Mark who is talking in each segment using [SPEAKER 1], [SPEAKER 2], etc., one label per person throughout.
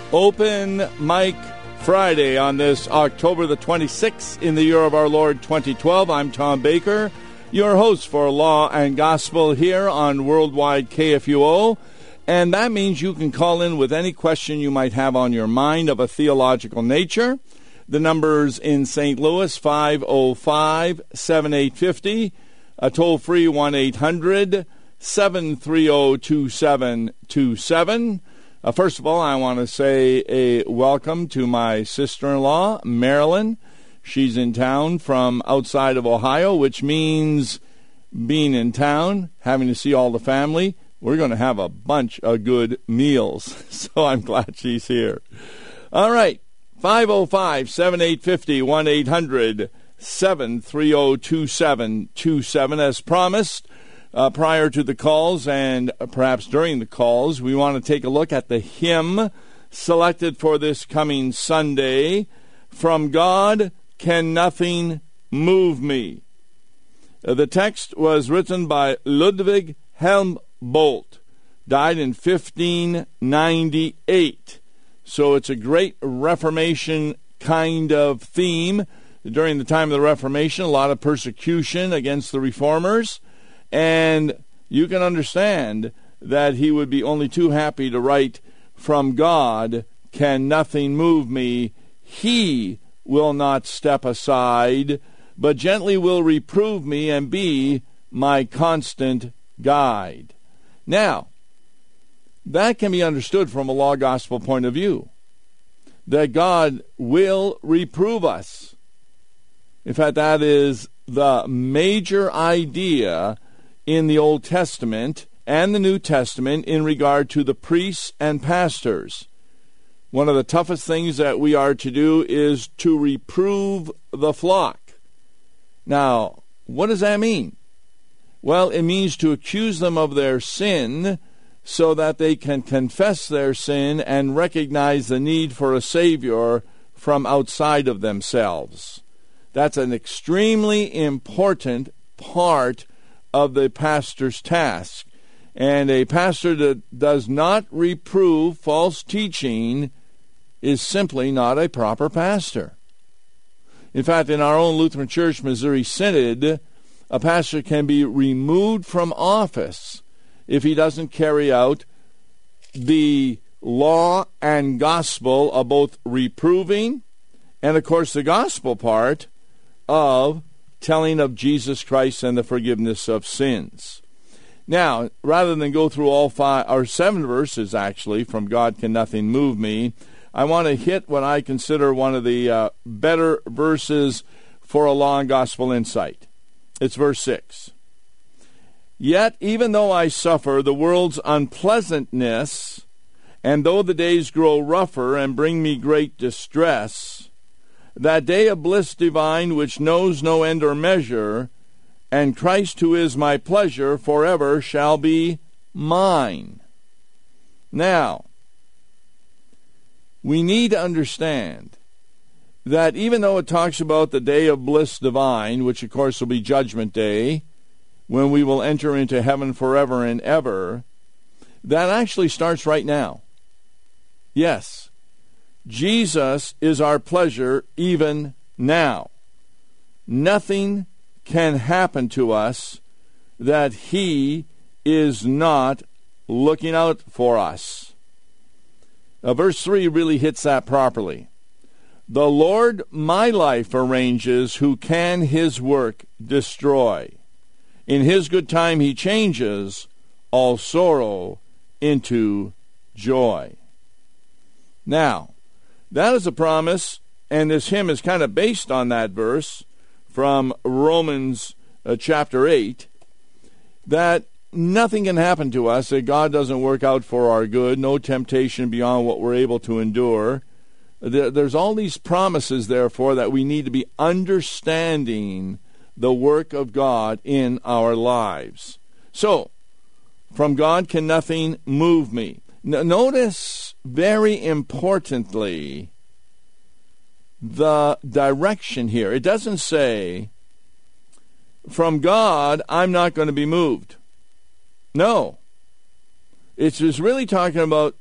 [SPEAKER 1] Open Mic Friday on this October the 26th in the year of our Lord 2012. I'm Tom Baker, your host for Law and Gospel here on Worldwide KFUO. And that means you can call in with any question you might have on your mind of a theological nature. The number's in St. Louis, 505-7850, a toll-free 1-800-730-2727. First of all, I want to say a welcome to my sister-in-law, Marilyn. She's in town from outside of Ohio, which means being in town, having to see all the family. We're going to have a bunch of good meals, so I'm glad she's here. All right, 505-7850, 1-800-730-2727. As promised, prior to the calls and perhaps during the calls, we want to take a look at the hymn selected for this coming Sunday, From God Can Nothing Move Me. The text was written by Ludwig Helmbolt, died in 1598. So it's a great Reformation kind of theme. During the time of the Reformation, a lot of persecution against the Reformers. And you can understand that he would be only too happy to write, From God can nothing move me. He will not step aside, but gently will reprove me and be my constant guide. Now, that can be understood from a law-gospel point of view, that God will reprove us. In fact, that is the major idea in the Old Testament and the New Testament in regard to the priests and pastors. One of the toughest things that we are to do is to reprove the flock. Now, what does that mean? Well, it means to accuse them of their sin so that they can confess their sin and recognize the need for a Savior from outside of themselves. That's an extremely important part of the pastor's task. And a pastor that does not reprove false teaching is simply not a proper pastor. In fact, in our own Lutheran Church Missouri Synod, a pastor can be removed from office if he doesn't carry out the law and gospel of both reproving and, of course, the gospel part of telling of Jesus Christ and the forgiveness of sins. Now, rather than go through all 7 verses, actually, From God Can Nothing Move Me, I want to hit what I consider one of the better verses for a law and gospel insight. It's verse 6. Yet, even though I suffer the world's unpleasantness, and though the days grow rougher and bring me great distress, that day of bliss divine which knows no end or measure, and Christ who is my pleasure forever shall be mine. Now, we need to understand that even though it talks about the day of bliss divine, which of course will be Judgment Day, when we will enter into heaven forever and ever, that actually starts right now. Yes. Jesus is our pleasure even now. Nothing can happen to us that he is not looking out for us. Verse 3 really hits that properly. The Lord my life arranges, who can his work destroy. In his good time he changes all sorrow into joy. Now, that is a promise, and this hymn is kind of based on that verse from Romans chapter 8, that nothing can happen to us that God doesn't work out for our good, no temptation beyond what we're able to endure. There's all these promises, therefore, that we need to be understanding the work of God in our lives. So, from God can nothing move me. Notice, very importantly, the direction here. It doesn't say, from God, I'm not going to be moved. No. It's just really talking about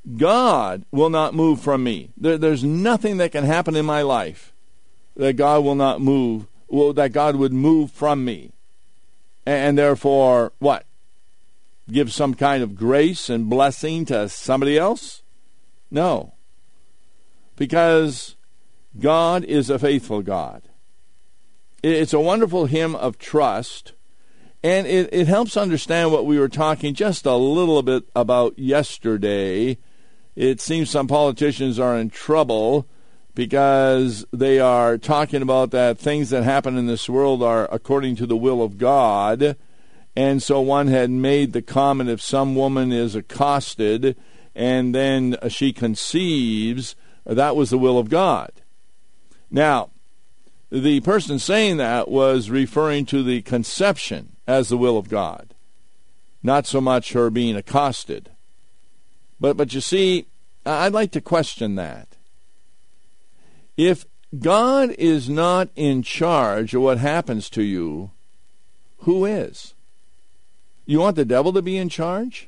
[SPEAKER 1] God will not move from me. There's nothing that can happen in my life that God will not move, that God would move from me. And therefore, what? Give some kind of grace and blessing to somebody else? No. Because God is a faithful God. It's a wonderful hymn of trust, and it helps understand what we were talking just a little bit about yesterday. It seems some politicians are in trouble because they are talking about that things that happen in this world are according to the will of God. And so one had made the comment, if some woman is accosted and then she conceives, that was the will of God. Now, the person saying that was referring to the conception as the will of God, not so much her being accosted. But you see, I'd like to question that. If God is not in charge of what happens to you, who is? You want the devil to be in charge?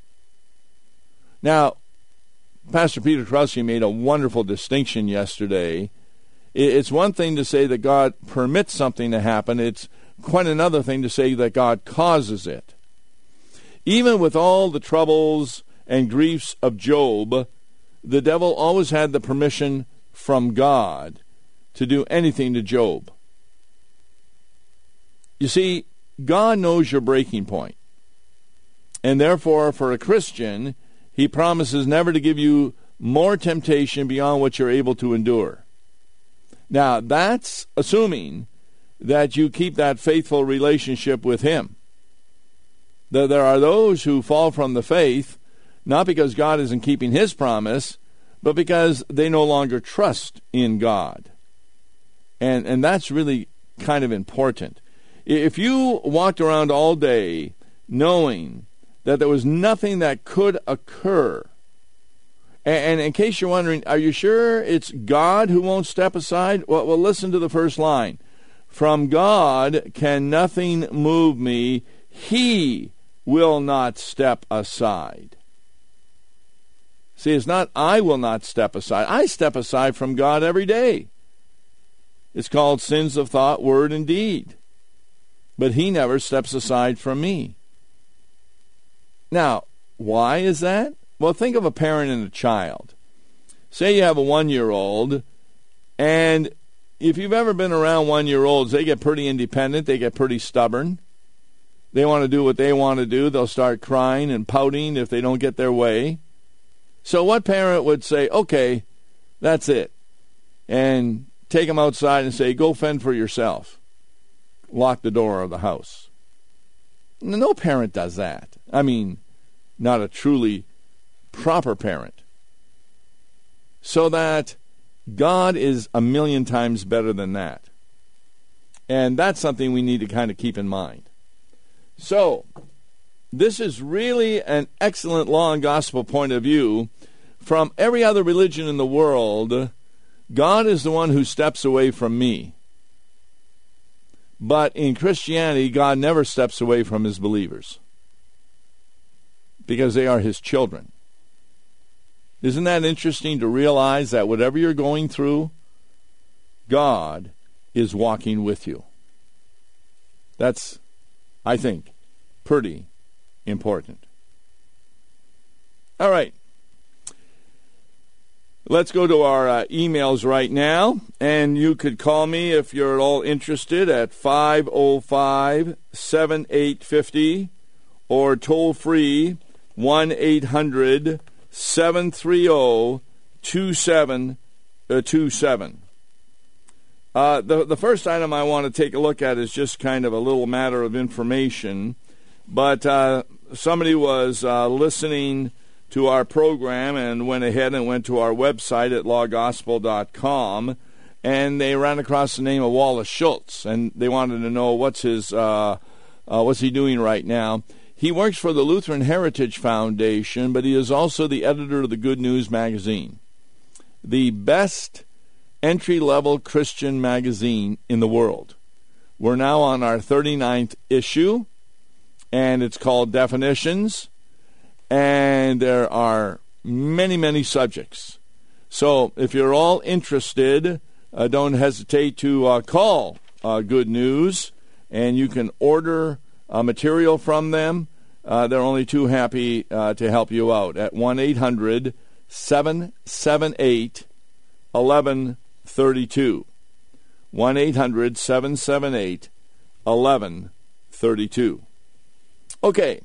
[SPEAKER 1] Now, Pastor Peter Krause made a wonderful distinction yesterday. It's one thing to say that God permits something to happen. It's quite another thing to say that God causes it. Even with all the troubles and griefs of Job, the devil always had the permission from God to do anything to Job. You see, God knows your breaking point. And therefore, for a Christian, he promises never to give you more temptation beyond what you're able to endure. Now, that's assuming that you keep that faithful relationship with him. There are those who fall from the faith, not because God isn't keeping his promise, but because they no longer trust in God. And that's really kind of important. If you walked around all day knowing that there was nothing that could occur, and in case you're wondering, are you sure it's God who won't step aside? Well, listen to the first line. From God can nothing move me. He will not step aside. See, it's not I will not step aside. I step aside from God every day. It's called sins of thought, word, and deed. But he never steps aside from me. Now, why is that? Well, think of a parent and a child. Say you have a 1-year-old, and if you've ever been around 1-year-olds, they get pretty independent, they get pretty stubborn. They want to do what they want to do. They'll start crying and pouting if they don't get their way. So what parent would say, okay, that's it, and take them outside and say, go fend for yourself. Lock the door of the house. No parent does that. I mean, not a truly proper parent. So that God is a million times better than that. And that's something we need to kind of keep in mind. So, this is really an excellent law and gospel point of view. From every other religion in the world, God is the one who steps away from me. But in Christianity, God never steps away from his believers, because they are his children. Isn't that interesting to realize that whatever you're going through, God is walking with you? That's, I think, pretty important. All right. Let's go to our emails right now, and you could call me if you're at all interested at 505-7850 or toll free 1-800-730-2727. The first item I want to take a look at is just kind of a little matter of information, but somebody was listening to our program and went ahead and went to our website at lawgospel.com, and they ran across the name of Wallace Schultz, and they wanted to know what's he doing right now. He works for the Lutheran Heritage Foundation, but he is also the editor of the Good News magazine, the best entry-level Christian magazine in the world. We're now on our 39th issue, and it's called Definitions. And there are many, many subjects. So if you're all interested, don't hesitate to call Good News, and you can order material from them. They're only too happy to help you out at 1-800-778-1132. 1-800-778-1132. Okay.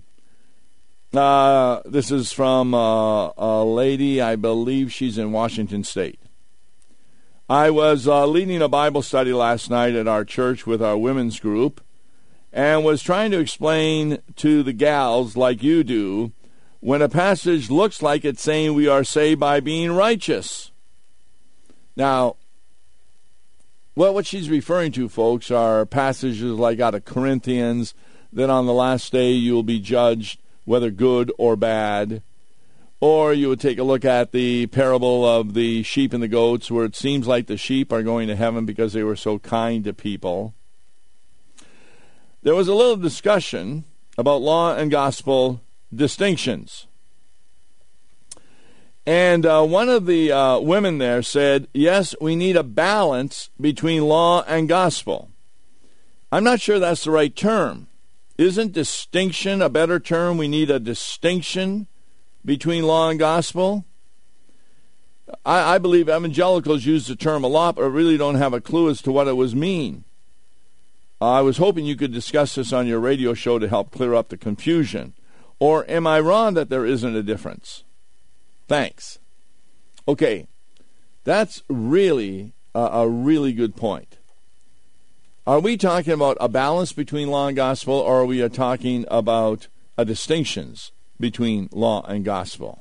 [SPEAKER 1] This is from a lady, I believe she's in Washington State. I was leading a Bible study last night at our church with our women's group and was trying to explain to the gals, like you do, when a passage looks like it's saying we are saved by being righteous. Now, well, what she's referring to, folks, are passages like out of Corinthians, that on the last day you will be judged whether good or bad. Or you would take a look at the parable of the sheep and the goats, where it seems like the sheep are going to heaven because they were so kind to people. There was a little discussion about law and gospel distinctions. And one of the women there said, yes, we need a balance between law and gospel. I'm not sure that's the right term. Isn't distinction a better term? We need a distinction between law and gospel. I believe evangelicals use the term a lot, but really don't have a clue as to what it was mean. I was hoping you could discuss this on your radio show to help clear up the confusion. Or am I wrong that there isn't a difference? Thanks. Okay, that's really a really good point. Are we talking about a balance between law and gospel, or are we talking about distinctions between law and gospel?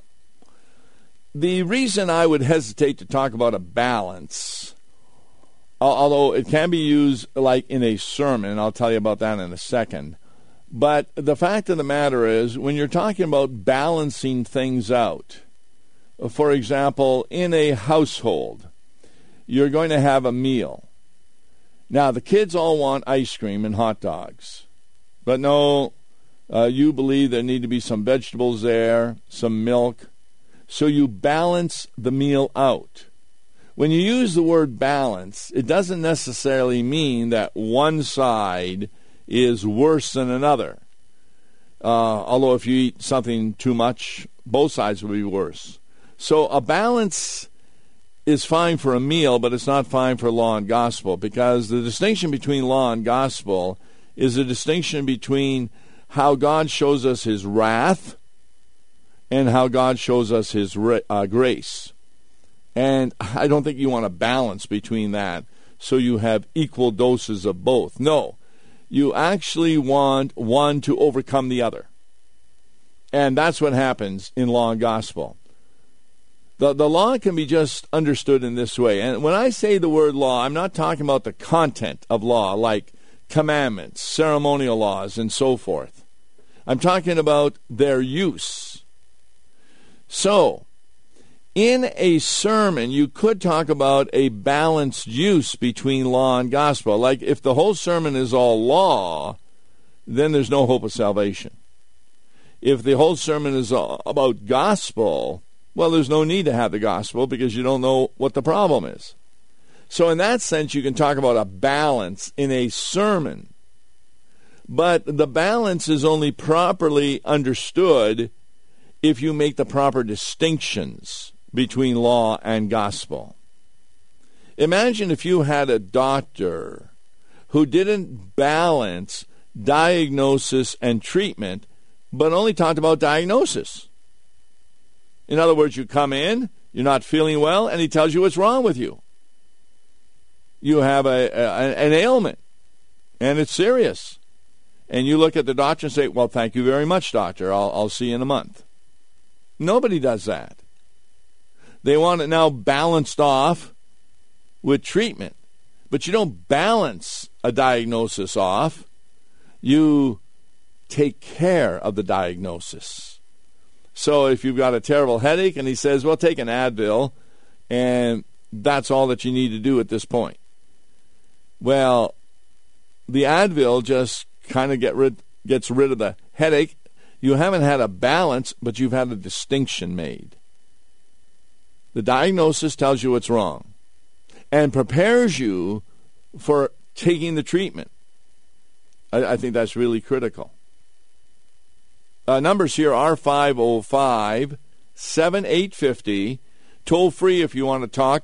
[SPEAKER 1] The reason I would hesitate to talk about a balance, although it can be used like in a sermon, and I'll tell you about that in a second, but the fact of the matter is, when you're talking about balancing things out, for example, in a household, you're going to have a meal. Now, the kids all want ice cream and hot dogs. But no, you believe there need to be some vegetables there, some milk. So you balance the meal out. When you use the word balance, it doesn't necessarily mean that one side is worse than another. Although if you eat something too much, both sides will be worse. So a balance is fine for a meal, but it's not fine for law and gospel, because the distinction between law and gospel is a distinction between how God shows us his wrath and how God shows us his grace. And I don't think you want a balance between that so you have equal doses of both. No, you actually want one to overcome the other. And that's what happens in law and gospel. The law can be just understood in this way. And when I say the word law, I'm not talking about the content of law, like commandments, ceremonial laws, and so forth. I'm talking about their use. So, in a sermon, you could talk about a balanced use between law and gospel. Like if the whole sermon is all law, then there's no hope of salvation. If the whole sermon is about gospel, well, there's no need to have the gospel because you don't know what the problem is. So in that sense, you can talk about a balance in a sermon. But the balance is only properly understood if you make the proper distinctions between law and gospel. Imagine if you had a doctor who didn't balance diagnosis and treatment, but only talked about diagnosis. In other words, you come in, you're not feeling well, and he tells you what's wrong with you. You have an ailment, and it's serious. And you look at the doctor and say, well, thank you very much, doctor. I'll see you in a month. Nobody does that. They want it now balanced off with treatment. But you don't balance a diagnosis off. You take care of the diagnosis. So if you've got a terrible headache and he says, well, take an Advil, and that's all that you need to do at this point. Well, the Advil just kind of gets rid of the headache. You haven't had a balance, but you've had a distinction made. The diagnosis tells you what's wrong and prepares you for taking the treatment. I think that's really critical. Numbers here are 505-7850. Toll free if you want to talk,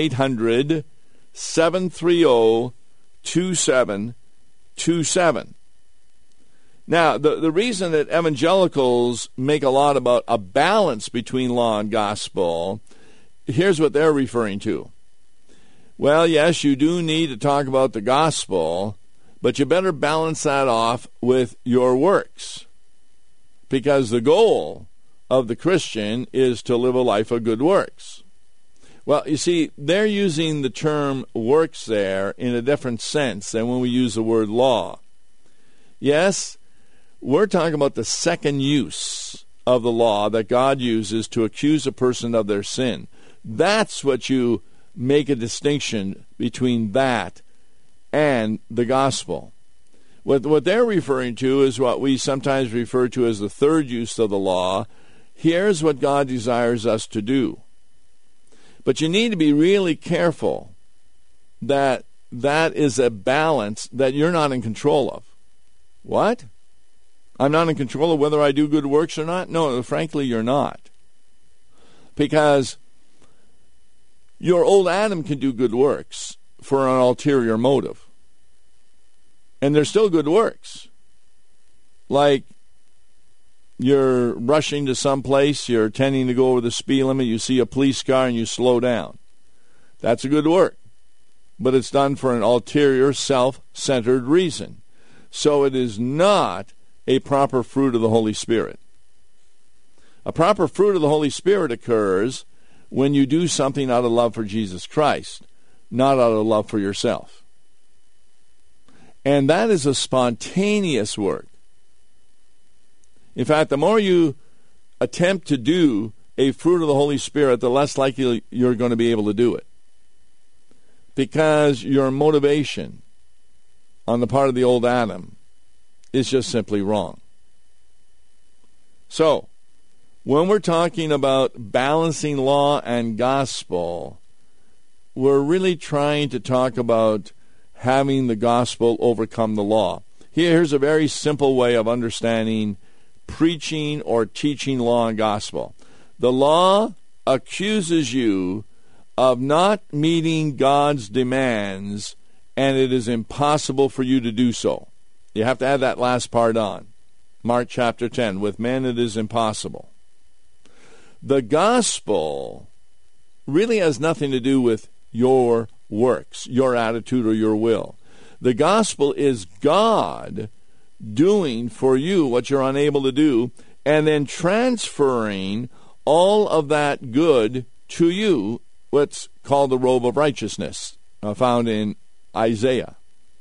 [SPEAKER 1] 1-800-730-2727. Now, the reason that evangelicals make a lot about a balance between law and gospel, here's what they're referring to. Well, yes, you do need to talk about the gospel, but you better balance that off with your works, because the goal of the Christian is to live a life of good works. Well, you see, they're using the term works there in a different sense than when we use the word law. Yes, we're talking about the second use of the law that God uses to accuse a person of their sin. That's what you make a distinction between that and the gospel. What they're referring to is what we sometimes refer to as the third use of the law. Here's what God desires us to do. But you need to be really careful that that is a balance that you're not in control of. What? I'm not in control of whether I do good works or not? No, frankly, you're not. Because your old Adam can do good works for an ulterior motive. And they're still good works. Like you're rushing to some place, you're intending to go over the speed limit, you see a police car and you slow down. That's a good work. But it's done for an ulterior, self-centered reason. So it is not a proper fruit of the Holy Spirit. A proper fruit of the Holy Spirit occurs when you do something out of love for Jesus Christ, not out of love for yourself. And that is a spontaneous work. In fact, the more you attempt to do a fruit of the Holy Spirit, the less likely you're going to be able to do it. Because your motivation on the part of the old Adam is just simply wrong. So, when we're talking about balancing law and gospel, we're really trying to talk about having the gospel overcome the law. Here's a very simple way of understanding preaching or teaching law and gospel. The law accuses you of not meeting God's demands, and it is impossible for you to do so. You have to add that last part on. Mark chapter 10, with men it is impossible. The gospel really has nothing to do with your works, your attitude, or your will. The gospel is God doing for you what you're unable to do, and then transferring all of that good to you, what's called the robe of righteousness, found in Isaiah.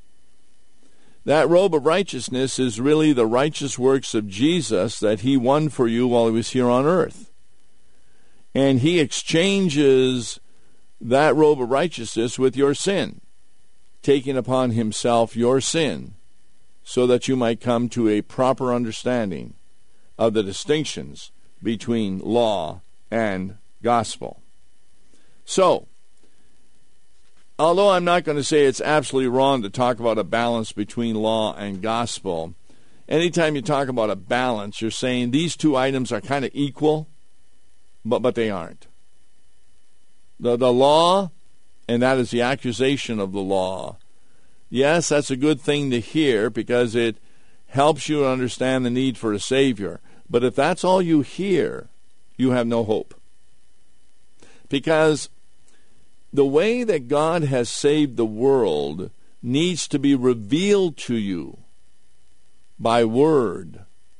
[SPEAKER 1] That robe of righteousness is really the righteous works of Jesus that he won for you while he was here on earth. And he exchanges that robe of righteousness with your sin, taking upon himself your sin, so that you might come to a proper understanding of the distinctions between law and gospel. So, although I'm not going to say it's absolutely wrong to talk about a balance between law and gospel, anytime you talk about a balance, you're saying these two items are kind of equal, but they aren't. The law, and that is the accusation of the law, yes, that's a good thing to hear because it helps you understand the need for a Savior. But if that's all you hear, you have no hope. Because the way that God has saved the world needs to be revealed to you by word.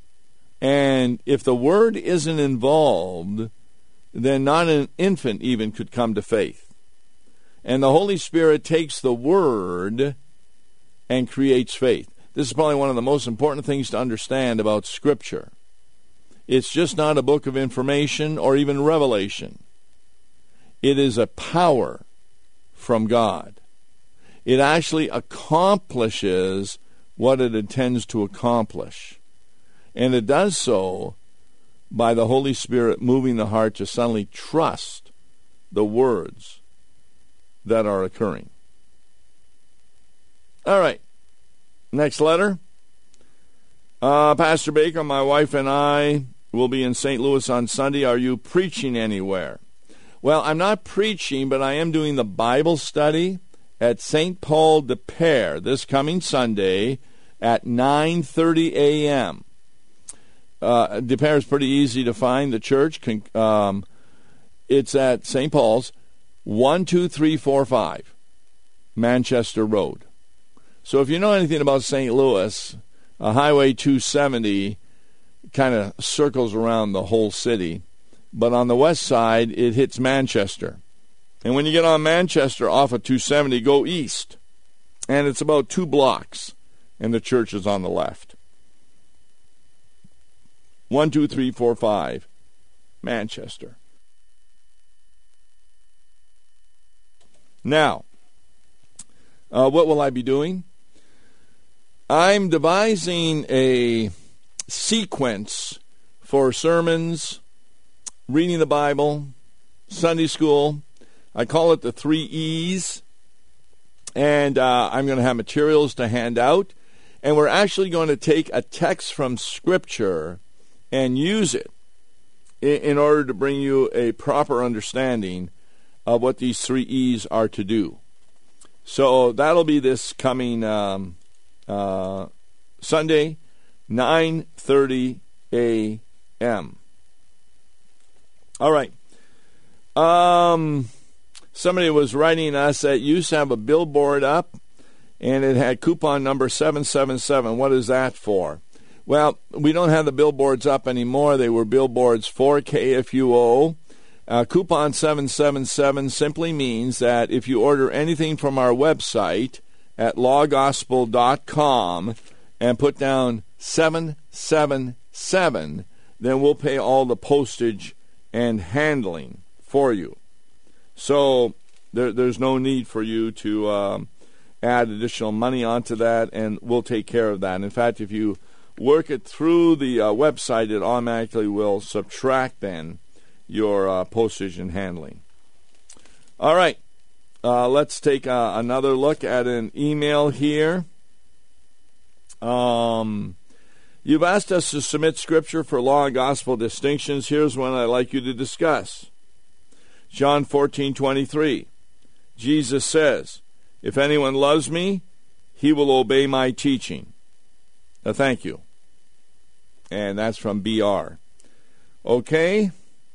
[SPEAKER 1] And if the word isn't involved, then not an infant even could come to faith. And the Holy Spirit takes the word and creates faith. This is probably one of the most important things to understand about Scripture. It's just not a book of information or even revelation. It is a power from God. It actually accomplishes what it intends to accomplish. And it does so by the Holy Spirit moving the heart to suddenly trust the words that are occurring. All right. Next letter. Pastor Baker, my wife and I will be in St. Louis on Sunday. Are you preaching anywhere? Well, I'm not preaching, but I am doing the Bible study at St. Paul de Pere this coming Sunday at 9:30 a.m. De Pere is pretty easy to find, the church. It's at St. Paul's, 12345 Manchester Road. So if you know anything about St. Louis, Highway 270 kind of circles around the whole city. But on the west side, it hits Manchester. And when you get on Manchester off of 270, go east. And it's about 2 blocks. And the church is on the left. 12345 Manchester. Now, what will I be doing? I'm devising a sequence for sermons, reading the Bible, Sunday school. I call it the 3 E's. And I'm going to have materials to hand out. And we're actually going to take a text from Scripture and use it in order to bring you a proper understanding of what these 3 E's are to do. So that'll be this coming Sunday, 9:30 a.m. All right. Somebody was writing us that used to have a billboard up, and it had coupon number 777. What is that for? Well, we don't have the billboards up anymore. They were billboards for KFUO. Coupon 777 simply means that if you order anything from our website at lawgospel.com and put down 777, then we'll pay all the postage and handling for you. So there's no need for you to add additional money onto that, and we'll take care of that. In fact, if you work it through the website, it automatically will subtract then your postage and handling. All right. Let's take another look at an email here. You've asked us to submit Scripture for law and gospel distinctions. Here's one I'd like you to discuss. John 14:23. Jesus says, "If anyone loves me, he will obey my teaching." Thank you. And that's from BR. Okay.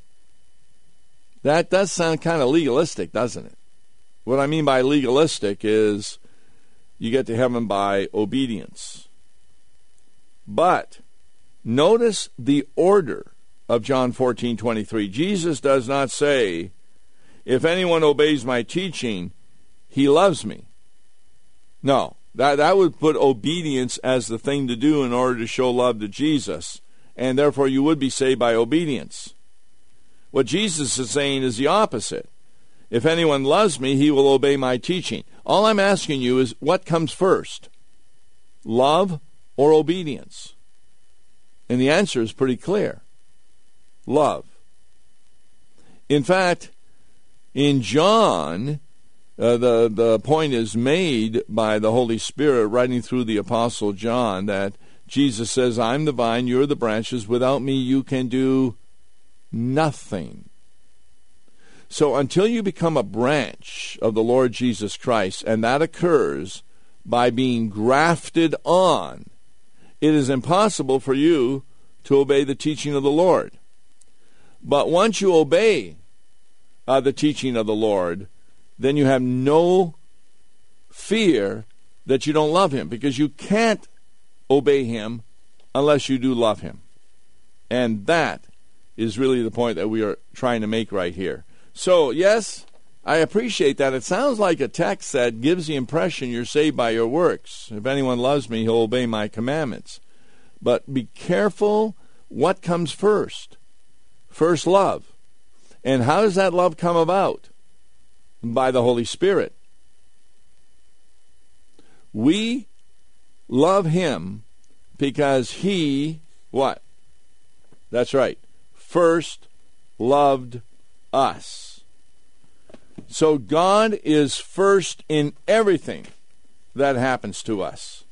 [SPEAKER 1] That does sound kind of legalistic, doesn't it? What I mean by legalistic is you get to heaven by obedience. But notice the order of John 14:23. Jesus does not say, "If anyone obeys my teaching, he loves me." No, that would put obedience as the thing to do in order to show love to Jesus, and therefore you would be saved by obedience. What Jesus is saying is the opposite. If anyone loves me, he will obey my teaching. All I'm asking you is, what comes first? Love or obedience? And the answer is pretty clear. Love. In fact, in John, the point is made by the Holy Spirit writing through the Apostle John that Jesus says, "I'm the vine, you're the branches. Without me, you can do nothing." So until you become a branch of the Lord Jesus Christ, and that occurs by being grafted on, it is impossible for you to obey the teaching of the Lord. But once you obey the teaching of the Lord, then you have no fear that you don't love him, because you can't obey him unless you do love him. And that is really the point that we are trying to make right here. So, yes, I appreciate that. It sounds like a text that gives the impression you're saved by your works. If anyone loves me, he'll obey my commandments. But be careful what comes first. First, love. And how does that love come about? By the Holy Spirit. We love him because he, what? That's right. First loved us. So God is first in everything that happens to us.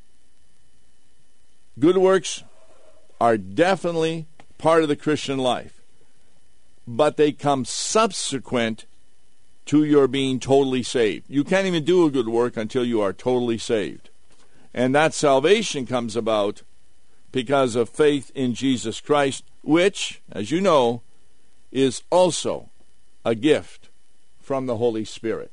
[SPEAKER 1] Good works are definitely part of the Christian life, but they come subsequent to your being totally saved. You can't even do a good work until you are totally saved. And that salvation comes about because of faith in Jesus Christ, which, as you know, is also a gift from the Holy Spirit.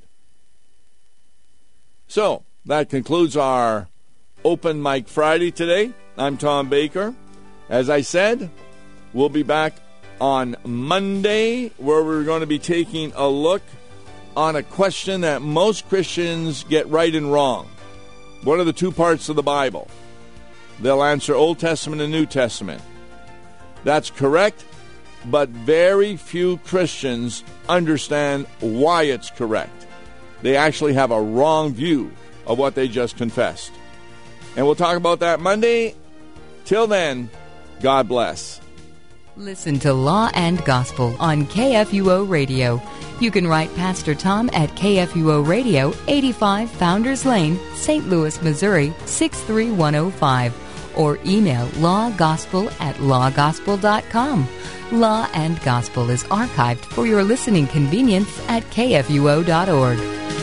[SPEAKER 1] So, that concludes our Open Mic Friday today. I'm Tom Baker. As I said, we'll be back on Monday, where we're going to be taking a look on a question that most Christians get right and wrong. What are the two parts of the Bible? They'll answer Old Testament and New Testament. That's correct, but very few Christians understand why it's correct. They actually have a wrong view of what they just confessed. And we'll talk about that Monday. Till then, God bless.
[SPEAKER 2] Listen to Law and Gospel on KFUO Radio. You can write Pastor Tom at KFUO Radio, 85 Founders Lane, St. Louis, Missouri, 63105. Or email lawgospel@lawgospel.com. Law and Gospel is archived for your listening convenience at kfuo.org.